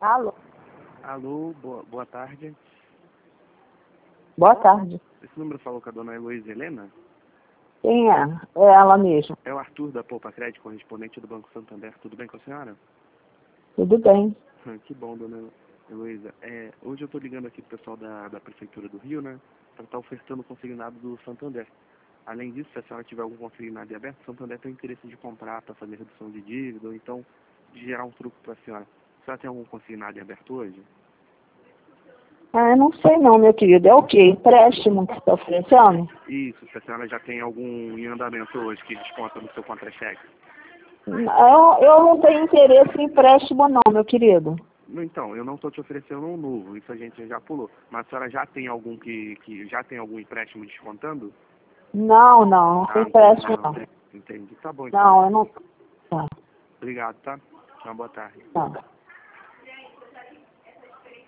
Alô? Alô, boa tarde. Boa tarde. Esse número falou com a dona Heloísa Helena? Quem é? É ela mesma. É o Arthur da Poupa Crédito, correspondente do Banco Santander. Tudo bem com a senhora? Tudo bem. Que bom, dona Heloísa. Hoje eu estou ligando aqui pro pessoal da Prefeitura do Rio, né? Para estar ofertando o consignado do Santander. Além disso, se a senhora tiver algum consignado em aberto, o Santander tem interesse de comprar para fazer redução de dívida, ou então de gerar um truque para a senhora. A senhora tem algum consignado em aberto hoje? Ah, eu não sei não, meu querido. É o quê? Empréstimo que você está oferecendo? Isso, se a senhora já tem algum em andamento hoje que desconta no seu contra-cheque. Eu não tenho interesse em empréstimo não, meu querido. Então, eu não estou te oferecendo um novo, isso a gente já pulou. Mas a senhora já tem algum que já tem algum empréstimo descontando? Não tem empréstimo não. Entendi. Tá bom, então. Não, eu não... Tá, Obrigado, tá? Uma boa tarde. tá.